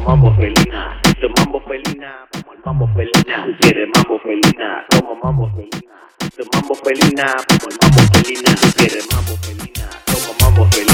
mambo felina, de mambo felina, como el mambo felina, quiere mambo felina, como mambo felina, de mambo felina, como el mambo felina, quiere mambo felina, como mambo felina.